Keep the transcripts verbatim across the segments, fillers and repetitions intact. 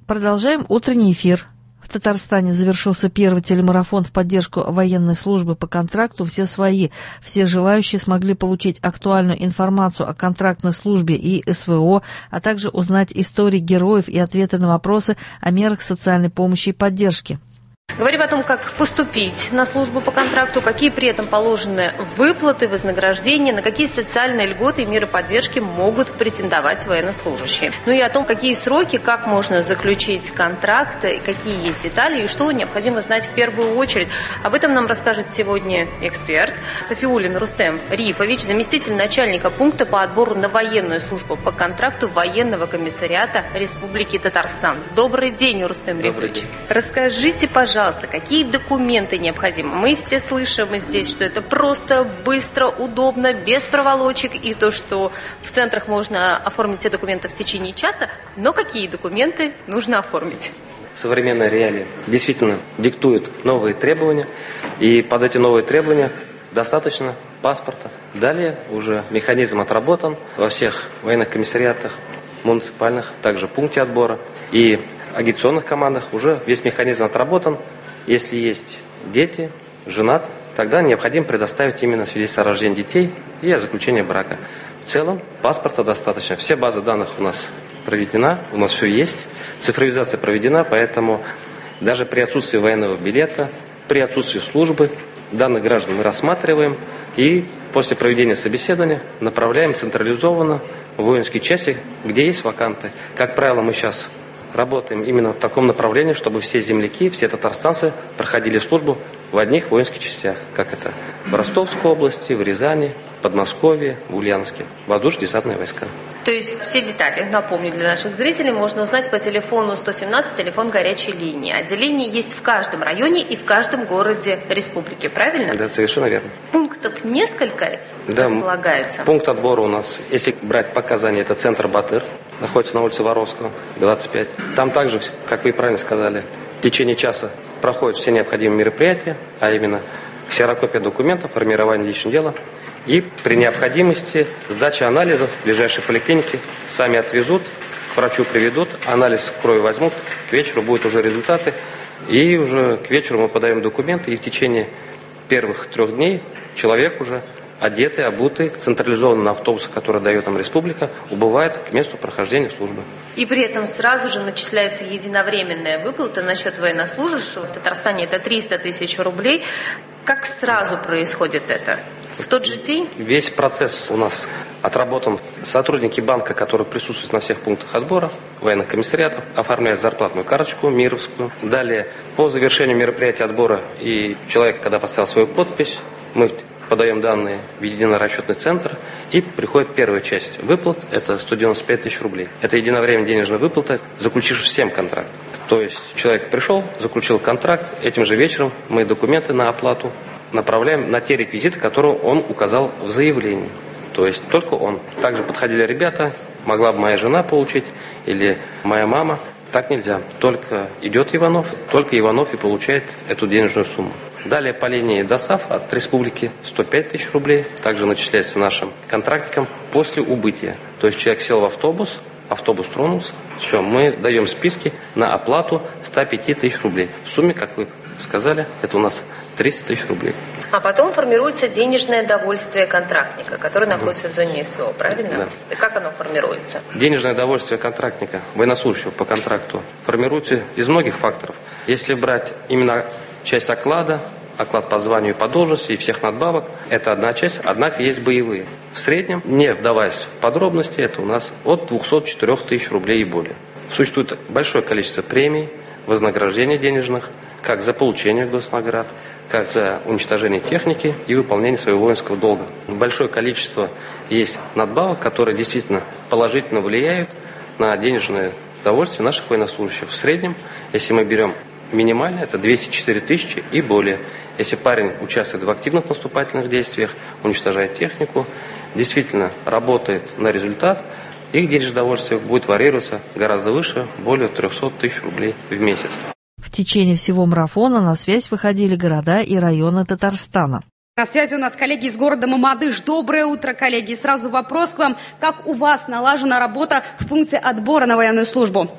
Продолжаем утренний эфир. В Татарстане завершился первый телемарафон в поддержку военной службы по контракту «Все свои». Все желающие смогли получить актуальную информацию о контрактной службе и эс вэ о, а также узнать истории героев и ответы на вопросы о мерах социальной помощи и поддержки. Говорим о том, как поступить на службу по контракту, какие при этом положены выплаты, вознаграждения, на какие социальные льготы и меры поддержки могут претендовать военнослужащие. Ну и о том, какие сроки, как можно заключить контракт, какие есть детали и что необходимо знать в первую очередь. Об этом нам расскажет сегодня эксперт Сафиуллин Рустем Рифович, заместитель начальника пункта по отбору на военную службу по контракту военного комиссариата Республики Татарстан. Добрый день, Рустем Рифович. Расскажите, пожалуйста, Пожалуйста, какие документы необходимы? Мы все слышим здесь, что это просто, быстро, удобно, без проволочек, и то, что в центрах можно оформить все документы в течение часа, но какие документы нужно оформить? Современные реалии действительно диктуют новые требования, и под эти новые требования достаточно паспорта. Далее уже механизм отработан во всех военных комиссариатах, муниципальных, также пункте отбора, и агитационных командах уже весь механизм отработан. Если есть дети, женат, тогда необходимо предоставить именно свидетельство о рождении детей и о заключении брака. В целом паспорта достаточно. Все базы данных у нас проведена, у нас все есть. Цифровизация проведена, поэтому даже при отсутствии военного билета, при отсутствии службы, данных граждан мы рассматриваем и после проведения собеседования направляем централизованно в воинские части, где есть ваканты. Как правило, мы сейчас работаем именно в таком направлении, чтобы все земляки, все татарстанцы проходили службу в одних воинских частях, как это в Ростовской области, в Рязани, Подмосковье, в Ульяновске, воздушно-десантные войска. То есть все детали, напомню, для наших зрителей можно узнать по телефону сто семнадцать, телефон горячей линии. Отделение есть в каждом районе и в каждом городе республики, правильно? Да, совершенно верно. Пунктов несколько да, располагается? Пункт отбора у нас, если брать показания, это центр Батыр, находится на улице Воровского, двадцать пять. Там также, как вы правильно сказали, в течение часа проходят все необходимые мероприятия, а именно ксерокопия документов, формирование личного дела. И при необходимости сдача анализов в ближайшей поликлинике сами отвезут, к врачу приведут, анализ крови возьмут, к вечеру будут уже результаты. И уже к вечеру мы подаем документы, и в течение первых трех дней человек уже одетый, обутый, централизованно на автобусах, которые дает нам республика, убывает к месту прохождения службы. И при этом сразу же начисляется единовременная выплата на счет военнослужащего. В Татарстане это триста тысяч рублей. Как сразу происходит это? В тот же день? Весь процесс у нас отработан. Сотрудники банка, которые присутствуют на всех пунктах отбора, военных комиссариатов, оформляют зарплатную карточку мировскую. Далее, по завершению мероприятия отбора, и человек, когда поставил свою подпись, мы подаем данные в единый расчетный центр, и приходит первая часть выплат, это сто девяносто пять тысяч рублей. Это единовременная денежная выплата, заключившись всем контракт. То есть человек пришел, заключил контракт, этим же вечером мы документы на оплату направляем на те реквизиты, которые он указал в заявлении. То есть только он. Также подходили ребята, могла бы моя жена получить или моя мама. Так нельзя. Только идет Иванов, только Иванов и получает эту денежную сумму. Далее по линии ДОСААФ от республики сто пять тысяч рублей. Также начисляется нашим контрактникам после убытия. То есть человек сел в автобус, автобус тронулся. Все, мы даем списки на оплату сто пять тысяч рублей. В сумме, как вы сказали, это у нас триста тысяч рублей. А потом формируется денежное довольствие контрактника, который находится в зоне СВО, правильно? Да. И как оно формируется? Денежное довольствие контрактника, военнослужащего по контракту, формируется из многих факторов. Если брать именно часть оклада, оклад по званию и по должности и всех надбавок, это одна часть, однако есть боевые. В среднем, не вдаваясь в подробности, это у нас от двухсот четырёх тысяч рублей и более. Существует большое количество премий, вознаграждений денежных, как за получение госнаград, как за уничтожение техники и выполнение своего воинского долга. Большое количество есть надбавок, которые действительно положительно влияют на денежное довольствие наших военнослужащих. В среднем, если мы берем минимально, это двести четыре тысячи и более. Если парень участвует в активных наступательных действиях, уничтожает технику, действительно работает на результат, их денежное довольствие будет варьироваться гораздо выше, более трехсот тысяч рублей в месяц. В течение всего марафона на связь выходили города и районы Татарстана. На связи у нас коллеги из города Мамадыш. Доброе утро, коллеги. Сразу вопрос к вам. Как у вас налажена работа в пункте отбора на военную службу?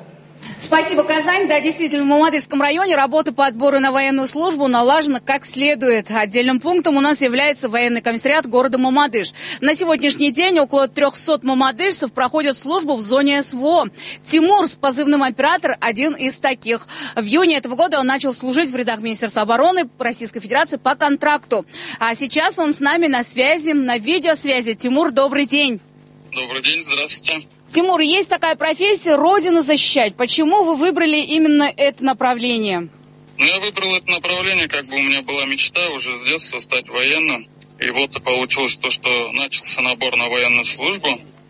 Спасибо, Казань. Да, действительно, в Мамадышском районе работа по отбору на военную службу налажена как следует. Отдельным пунктом у нас является военный комиссариат города Мамадыш. На сегодняшний день около трехсот мамадышцев проходят службу в зоне СВО. Тимур с позывным «Оператор» один из таких. В июне этого года он начал служить в рядах Министерства обороны Российской Федерации по контракту. А сейчас он с нами на связи, на видеосвязи. Тимур, добрый день. Добрый день, здравствуйте. Тимур, есть такая профессия — Родину защищать. Почему вы выбрали именно это направление? Ну, я выбрал это направление, как бы у меня была мечта уже с детства стать военным. И вот и получилось то, что начался набор на военную службу.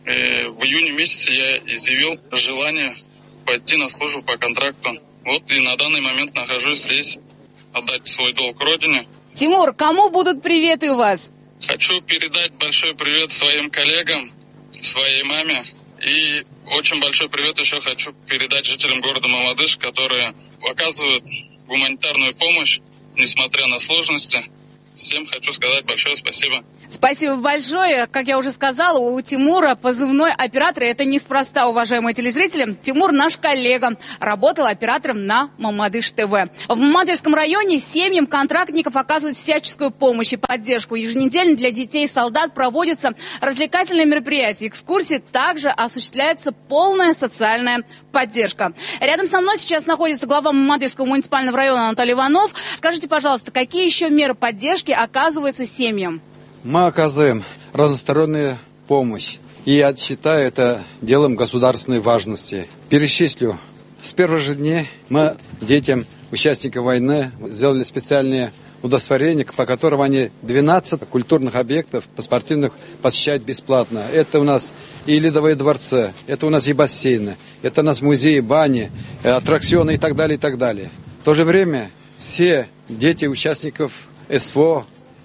И в июне месяце я изъявил желание пойти на службу по контракту. Вот и на данный момент нахожусь здесь, отдать свой долг Родине. Тимур, кому будут приветы у вас? Хочу передать большой привет своим коллегам, своей маме. И очень большой привет еще хочу передать жителям города Мамадыш, которые оказывают гуманитарную помощь, несмотря на сложности. Всем хочу сказать большое спасибо. Спасибо большое. Как я уже сказала, у Тимура позывной «Оператор». Это неспроста, уважаемые телезрители. Тимур наш коллега. Работал оператором на Мамадыш ТВ. В Мамадышском районе семьям контрактников оказывают всяческую помощь и поддержку. Еженедельно для детей и солдат проводятся развлекательные мероприятия, экскурсии. Также осуществляется полная социальная поддержка. Рядом со мной сейчас находится глава Мамадышского муниципального района Анатолий Иванов. Скажите, пожалуйста, какие еще меры поддержки оказываются семьям? Мы оказываем разностороннюю помощь. И я считаю это делом государственной важности. Перечислю. С первых же дней мы детям участников войны сделали специальные удостоверения, по которым они двенадцать культурных объектов спортивных посещают бесплатно. Это у нас и ледовые дворцы, это у нас и бассейны, это у нас музеи, бани, аттракционы и так далее, и так далее. В то же время все дети участников СВО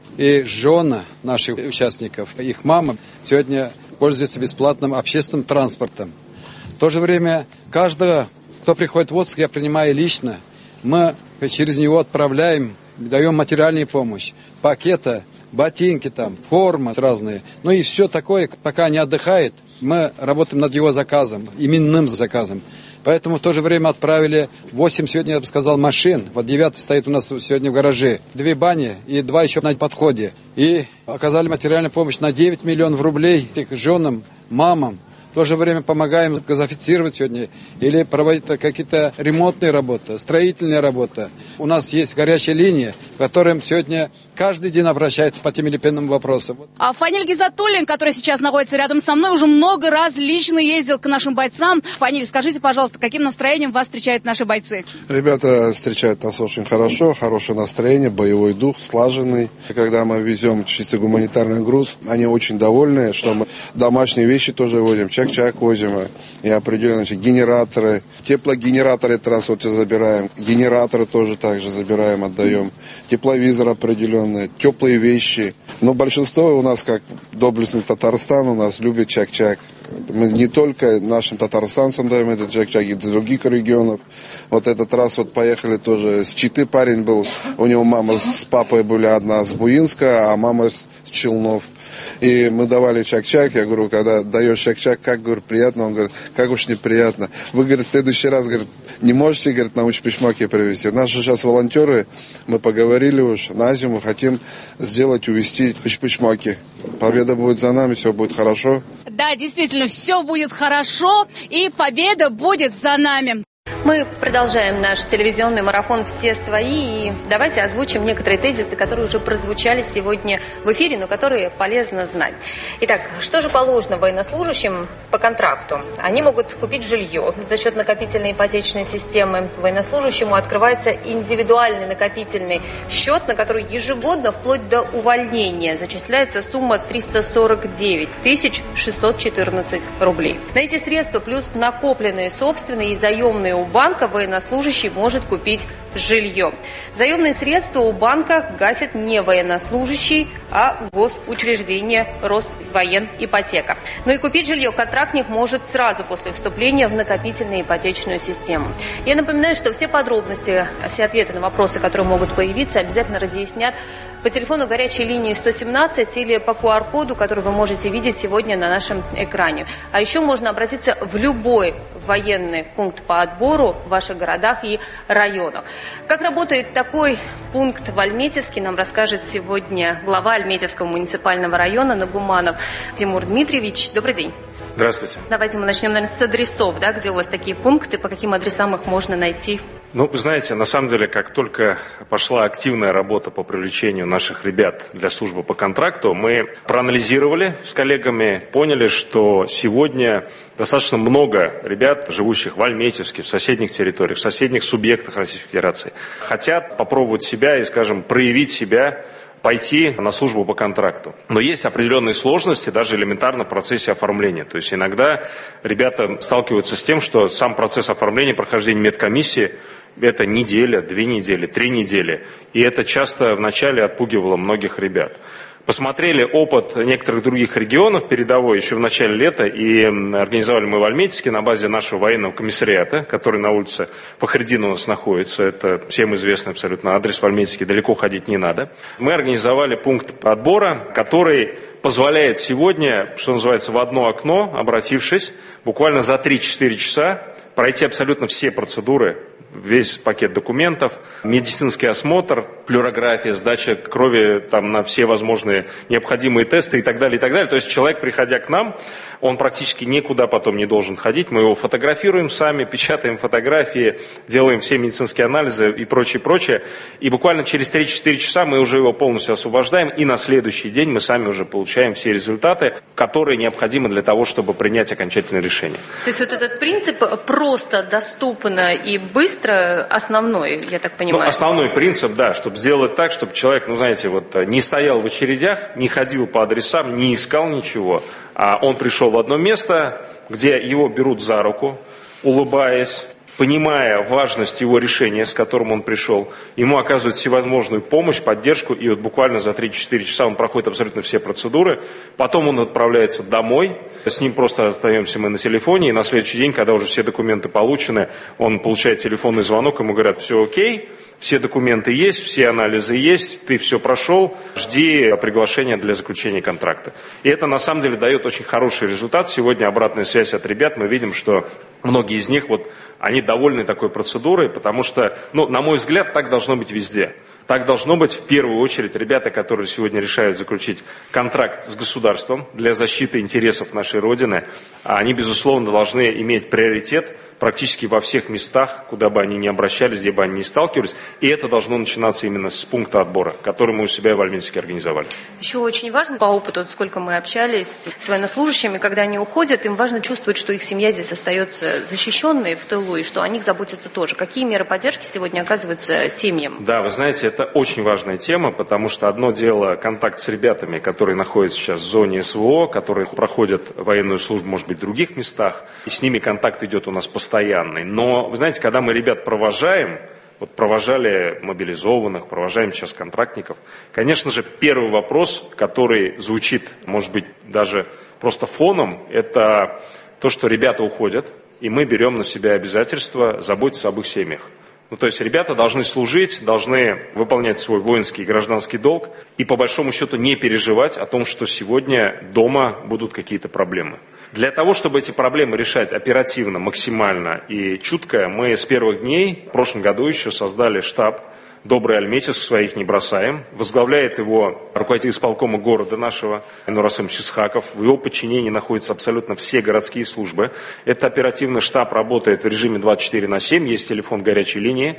и жены наших участников, их мамы, сегодня пользуются бесплатным общественным транспортом. В то же время каждого, кто приходит в отпуск, я принимаю лично, мы через него отправляем, даем материальную помощь, пакеты, ботинки, там, форма разные. Ну и все такое, пока не отдыхает, мы работаем над его заказом, именным заказом. Поэтому в то же время отправили восемь, сегодня я бы сказал, машин. Вот девятый стоит у нас сегодня в гараже. Две бани и два еще на подходе. И оказали материальную помощь на девять миллионов рублей их женам, мамам. В то же время помогаем газофицировать сегодня или проводить какие-то ремонтные работы, строительные работы. У нас есть горячая линия, к которым сегодня каждый день обращается по тем или иным вопросам. А Фаниль Гизатуллин, который сейчас находится рядом со мной, уже много раз лично ездил к нашим бойцам. Фаниль, скажите, пожалуйста, каким настроением вас встречают наши бойцы? Ребята встречают нас очень хорошо, хорошее настроение, боевой дух, слаженный. Когда мы везем чисто гуманитарный груз, они очень довольны, что мы домашние вещи тоже возим, чак-чак возим, и определенно значит, генераторы, теплогенераторы транспорте забираем, генераторы тоже также забираем, отдаем, тепловизор определенный, теплые вещи. Но большинство у нас, как доблестный Татарстан, у нас любит чак-чак. Мы не только нашим татарстанцам даем этот чак-чак, и для других регионов. Вот этот раз вот поехали тоже, с Читы парень был, у него мама с папой были, одна с Буинска, а мама с Челнов. И мы давали чак-чак, я говорю, когда даешь чак-чак, как, говорю, приятно, он говорит, как уж неприятно. Вы, говорит, в следующий раз, говорит, не можете, говорит, на учпичмаки привезти. Наши сейчас волонтеры, мы поговорили уж, на зиму хотим сделать, увезти учпичмаки. Победа будет за нами, все будет хорошо. Да, действительно, все будет хорошо, и победа будет за нами. Мы продолжаем наш телевизионный марафон «Все свои». И давайте озвучим некоторые тезисы, которые уже прозвучали сегодня в эфире, но которые полезно знать. Итак, что же положено военнослужащим по контракту? Они могут купить жилье за счет накопительной ипотечной системы. Военнослужащему открывается индивидуальный накопительный счет, на который ежегодно, вплоть до увольнения, зачисляется сумма триста сорок девять тысяч шестьсот четырнадцать рублей. На эти средства плюс накопленные собственные и заемные у банка военнослужащий может купить жилье. Заемные средства у банка гасит не военнослужащий, а госучреждение Росвоенипотека. Но и купить жилье контрактник может сразу после вступления в накопительную ипотечную систему. Я напоминаю, что все подробности, все ответы на вопросы, которые могут появиться, обязательно разъяснят по телефону горячей линии сто семнадцать или по ку ар коду, который вы можете видеть сегодня на нашем экране. А еще можно обратиться в любой военный пункт по отбору в ваших городах и районах. Как работает такой пункт в Альметьевске, нам расскажет сегодня глава Альметьевского муниципального района Нагуманов Тимур Дмитриевич. Добрый день. Здравствуйте. Давайте мы начнем, наверное, с адресов, да, где у вас такие пункты, по каким адресам их можно найти? Ну, вы знаете, на самом деле, как только пошла активная работа по привлечению наших ребят для службы по контракту, мы проанализировали с коллегами, поняли, что сегодня достаточно много ребят, живущих в Альметьевске, в соседних территориях, в соседних субъектах Российской Федерации, хотят попробовать себя и, скажем, проявить себя, пойти на службу по контракту. Но есть определенные сложности, даже элементарно в процессе оформления. То есть иногда ребята сталкиваются с тем, что сам процесс оформления, прохождения медкомиссии – это неделя, две недели, три недели. И это часто вначале отпугивало многих ребят. Посмотрели опыт некоторых других регионов передовой еще в начале лета, и организовали мы в Альметьевске на базе нашего военного комиссариата, который на улице Фахриддина у нас находится. Это всем известный абсолютно адрес в Альметьевске, далеко ходить не надо. Мы организовали пункт отбора, который позволяет сегодня, что называется, в одно окно, обратившись, буквально за три-четыре часа пройти абсолютно все процедуры, весь пакет документов, медицинский осмотр, флюорография, сдача крови там, на все возможные необходимые тесты и так далее, и так далее. То есть человек, приходя к нам, он практически никуда потом не должен ходить. Мы его фотографируем сами, печатаем фотографии, делаем все медицинские анализы и прочее, прочее. И буквально через три-четыре часа мы уже его полностью освобождаем. И на следующий день мы сами уже получаем все результаты, которые необходимы для того, чтобы принять окончательное решение. То есть вот этот принцип просто, доступно и быстро основной, я так понимаю? Ну, основной принцип, да, чтобы сделать так, чтобы человек, ну, знаете, вот не стоял в очередях, не ходил по адресам, не искал ничего, а он пришел в одно место, где его берут за руку, улыбаясь, понимая важность его решения, с которым он пришел, ему оказывают всевозможную помощь, поддержку, и вот буквально за три-четыре часа он проходит абсолютно все процедуры, потом он отправляется домой, с ним просто остаемся мы на телефоне, и на следующий день, когда уже все документы получены, он получает телефонный звонок, ему говорят: все окей, все документы есть, все анализы есть, ты все прошел, жди приглашения для заключения контракта. И это на самом деле дает очень хороший результат. Сегодня обратная связь от ребят, мы видим, что многие из них, вот, они довольны такой процедурой, потому что, ну, на мой взгляд, так должно быть везде. Так должно быть в первую очередь ребята, которые сегодня решают заключить контракт с государством для защиты интересов нашей Родины, они, безусловно, должны иметь приоритет практически во всех местах, куда бы они ни обращались, где бы они ни сталкивались. И это должно начинаться именно с пункта отбора, который мы у себя в Альметьевске организовали. Еще очень важно по опыту, сколько мы общались с военнослужащими, когда они уходят, им важно чувствовать, что их семья здесь остается защищенной в тылу, и что о них заботятся тоже. Какие меры поддержки сегодня оказываются семьям? Да, вы знаете, это очень важная тема, потому что одно дело контакт с ребятами, которые находятся сейчас в зоне СВО, которые проходят военную службу, может быть, в других местах, и с ними контакт идет у нас постоянно. Постоянный. Но, вы знаете, когда мы ребят провожаем, вот провожали мобилизованных, провожаем сейчас контрактников, конечно же, первый вопрос, который звучит, может быть, даже просто фоном, это то, что ребята уходят, и мы берем на себя обязательство заботиться об их семьях. Ну, то есть ребята должны служить, должны выполнять свой воинский и гражданский долг, и по большому счету не переживать о том, что сегодня дома будут какие-то проблемы. Для того, чтобы эти проблемы решать оперативно, максимально и чутко, мы с первых дней в прошлом году еще создали штаб «Добрый Альметьевск, своих не бросаем». Возглавляет его руководитель исполкома города нашего Нурасым Чисхаков. В его подчинении находятся абсолютно все городские службы. Этот оперативный штаб работает в режиме двадцать четыре на семь, есть телефон горячей линии.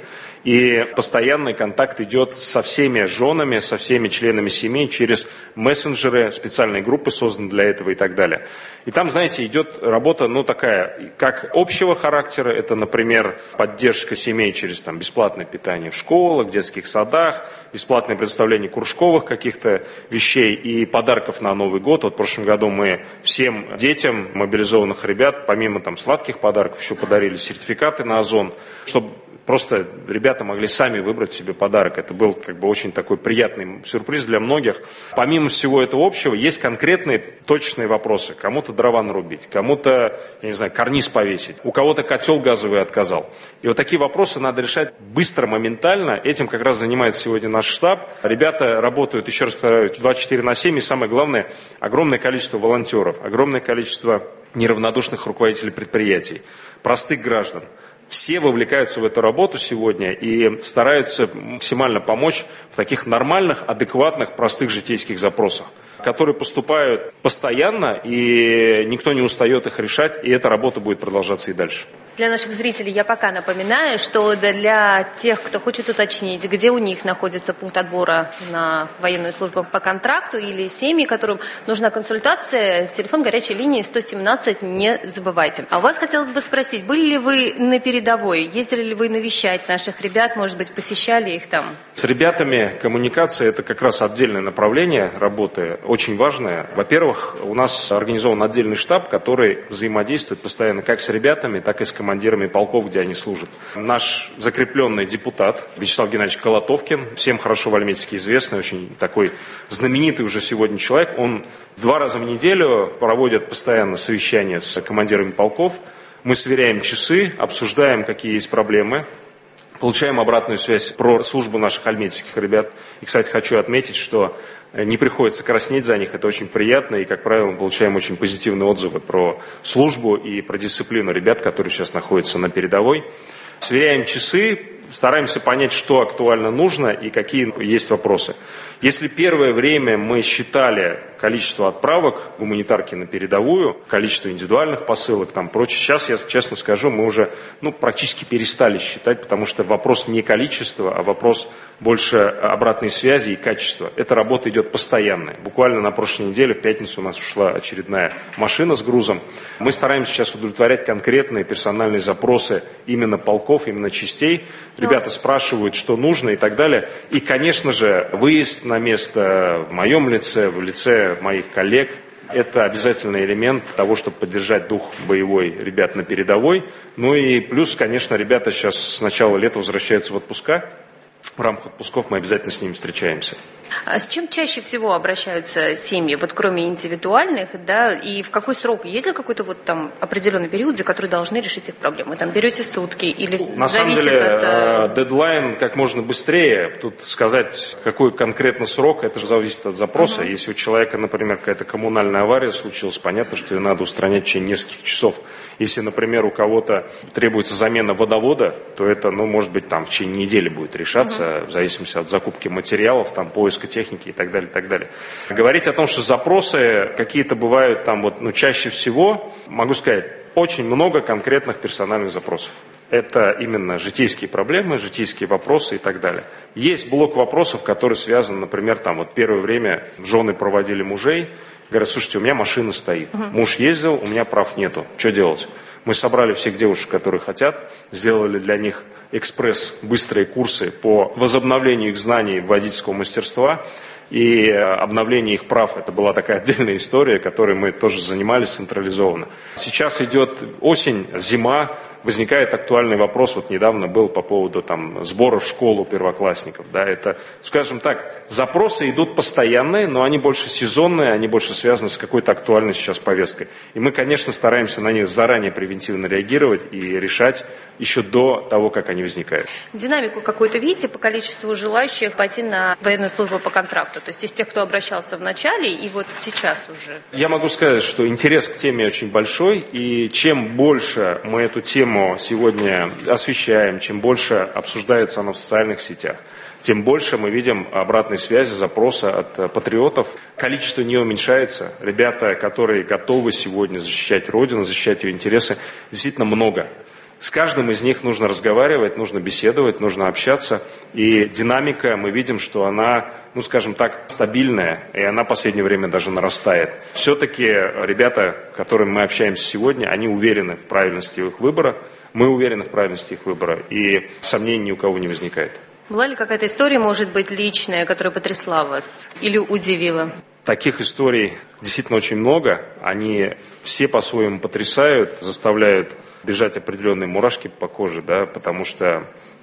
И постоянный контакт идет со всеми женами, со всеми членами семей через мессенджеры, специальные группы созданы для этого и так далее. И там, знаете, идет работа, ну, такая, как общего характера. Это, например, поддержка семей через там, бесплатное питание в школах, в детских садах, бесплатное предоставление кружковых каких-то вещей и подарков на Новый год. Вот в прошлом году мы всем детям мобилизованных ребят, помимо там, сладких подарков, еще подарили сертификаты на Озон, чтобы просто ребята могли сами выбрать себе подарок. Это был как бы очень такой приятный сюрприз для многих. Помимо всего этого общего, есть конкретные точные вопросы. Кому-то дрова нарубить, кому-то, я не знаю, карниз повесить, у кого-то котел газовый отказал. И вот такие вопросы надо решать быстро, моментально. Этим как раз занимается сегодня наш штаб. Ребята работают, еще раз повторяю, двадцать четыре на семь. И самое главное, огромное количество волонтеров, огромное количество неравнодушных руководителей предприятий, простых граждан. Все вовлекаются в эту работу сегодня и стараются максимально помочь в таких нормальных, адекватных, простых житейских запросах, которые поступают постоянно, и никто не устает их решать, и эта работа будет продолжаться и дальше. Для наших зрителей я пока напоминаю, что для тех, кто хочет уточнить, где у них находится пункт отбора на военную службу по контракту или семьи, которым нужна консультация, телефон горячей линии сто семнадцать, не забывайте. А у вас хотелось бы спросить, были ли вы на передовой, ездили ли вы навещать наших ребят, может быть, посещали их там? С ребятами коммуникация – это как раз отдельное направление работы, очень важное. Во-первых, у нас организован отдельный штаб, который взаимодействует постоянно как с ребятами, так и с командирами полков, где они служат. Наш закрепленный депутат Вячеслав Геннадьевич Колотовкин, всем хорошо в Альметьевске известный, очень такой знаменитый уже сегодня человек, он два раза в неделю проводит постоянно совещания с командирами полков. Мы сверяем часы, обсуждаем, какие есть проблемы, получаем обратную связь про службу наших альметьевских ребят. И, кстати, хочу отметить, что не приходится краснеть за них, это очень приятно, и, как правило, мы получаем очень позитивные отзывы про службу и про дисциплину ребят, которые сейчас находятся на передовой. Сверяем часы, стараемся понять, что актуально нужно и какие есть вопросы. Если первое время мы считали количество отправок гуманитарки на передовую, количество индивидуальных посылок, там прочее, сейчас, я честно скажу, мы уже ну, практически перестали считать, потому что вопрос не количества, а вопрос больше обратной связи и качества. Эта работа идет постоянная. Буквально на прошлой неделе, в пятницу, у нас ушла очередная машина с грузом. Мы стараемся сейчас удовлетворять конкретные персональные запросы именно полков, именно частей. Ребята спрашивают, что нужно и так далее. И, конечно же, выезд на место в моем лице, в лице моих коллег, это обязательный элемент того, чтобы поддержать дух боевой ребят на передовой. Ну и плюс, конечно, ребята сейчас с начала лета возвращаются в отпуска. В рамках отпусков мы обязательно с ними встречаемся. А с чем чаще всего обращаются семьи, вот кроме индивидуальных, да, и в какой срок? Есть ли какой-то вот там определенный период, за который должны решить их проблемы? Вы там берете сутки или на зависит самом деле, от... дедлайн как можно быстрее. Тут сказать, какой конкретно срок, это же зависит от запроса. Uh-huh. Если у человека, например, какая-то коммунальная авария случилась, понятно, что ее надо устранять в течение нескольких часов. Если, например, у кого-то требуется замена водовода, то это, ну, может быть, там в течение недели будет решаться, uh-huh. в зависимости от закупки материалов, там, поиска техники и так далее, и так далее. Говорить о том, что запросы какие-то бывают там вот, ну, чаще всего, могу сказать, очень много конкретных персональных запросов. Это именно житейские проблемы, житейские вопросы и так далее. Есть блок вопросов, который связан, например, там вот первое время жены проводили мужей, говорят, слушайте, у меня машина стоит, uh-huh. муж ездил, у меня прав нету, что делать? Мы собрали всех девушек, которые хотят, сделали для них экспресс, быстрые курсы по возобновлению их знаний водительского мастерства и обновлению их прав. Это была такая отдельная история, которой мы тоже занимались централизованно. Сейчас идет осень, зима, возникает актуальный вопрос, вот недавно был по поводу там, сбора в школу первоклассников. Да, это, скажем так, запросы идут постоянные, но они больше сезонные, они больше связаны с какой-то актуальной сейчас повесткой. И мы, конечно, стараемся на них заранее превентивно реагировать и решать еще до того, как они возникают. Динамику какую-то видите по количеству желающих пойти на военную службу по контракту? То есть из тех, кто обращался в начале и вот сейчас уже? Я могу сказать, что интерес к теме очень большой, и чем больше мы эту тему сегодня освещаем, чем больше обсуждается она в социальных сетях, тем больше мы видим обратной связи, запроса от патриотов. Количество не уменьшается. Ребята, которые готовы сегодня защищать Родину, защищать ее интересы, действительно много. С каждым из них нужно разговаривать, нужно беседовать, нужно общаться. И динамика, мы видим, что она, ну скажем так, стабильная, и она в последнее время даже нарастает. Все-таки ребята, с которыми мы общаемся сегодня, они уверены в правильности их выбора, мы уверены в правильности их выбора, и сомнений ни у кого не возникает. Была ли какая-то история, может быть, личная, которая потрясла вас или удивила? Таких историй действительно очень много. Они все по-своему потрясают, заставляют бежать определенные мурашки по коже, да, потому что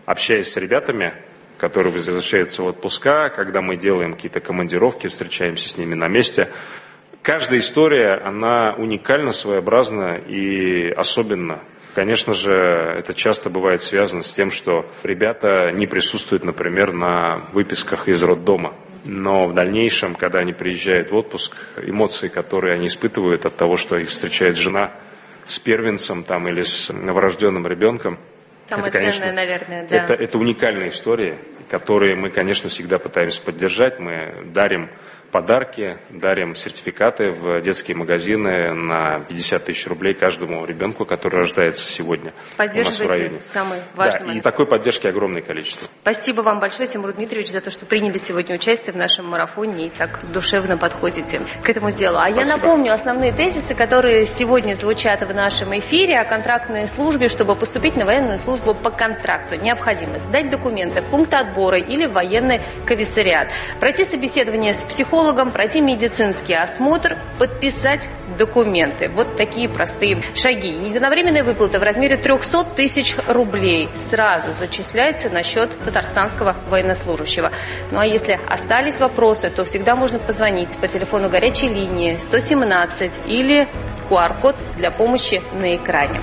общаясь с ребятами, которые возвращаются в отпуска, когда мы делаем какие-то командировки, встречаемся с ними на месте. Каждая история, она уникальна, своеобразна и особенна. Конечно же, это часто бывает связано с тем, что ребята не присутствуют, например, на выписках из роддома. Но в дальнейшем, когда они приезжают в отпуск, эмоции, которые они испытывают от того, что их встречает жена с первенцем там, или с новорожденным ребенком, самое это, конечно, ценное, наверное, да. это, это уникальные истории, которые мы, конечно, всегда пытаемся поддержать. Мы дарим подарки, дарим сертификаты в детские магазины на пятьдесят тысяч рублей каждому ребенку, который рождается сегодня у нас в районе. В самый важный да, момент. И такой поддержки огромное количество. Спасибо вам большое, Тимур Дмитриевич, за то, что приняли сегодня участие в нашем марафоне и так душевно подходите к этому делу. А Спасибо. Я напомню основные тезисы, которые сегодня звучат в нашем эфире о контрактной службе. Чтобы поступить на военную службу по контракту, необходимо сдать документы в пункт отбора или в военный комиссариат, пройти собеседование с психологом, пройти медицинский осмотр, подписать документы. Вот такие простые шаги. Единовременная выплата в размере триста тысяч рублей сразу зачисляется на счет татарстанского военнослужащего. Ну а если остались вопросы, то всегда можно позвонить по телефону горячей линии сто семнадцать или ку ар код для помощи на экране.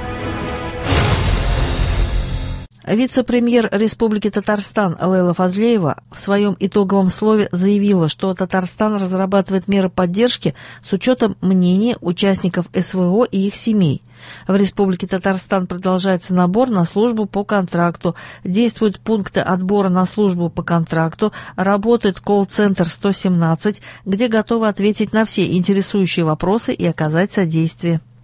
Вице-премьер Республики Татарстан Лейла Фазлеева в своем итоговом слове заявила, что Татарстан разрабатывает меры поддержки с учетом мнений участников эс вэ о и их семей. В Республике Татарстан продолжается набор на службу по контракту, действуют пункты отбора на службу по контракту, работает колл-центр сто семнадцать, где готовы ответить на все интересующие вопросы и оказать содействие.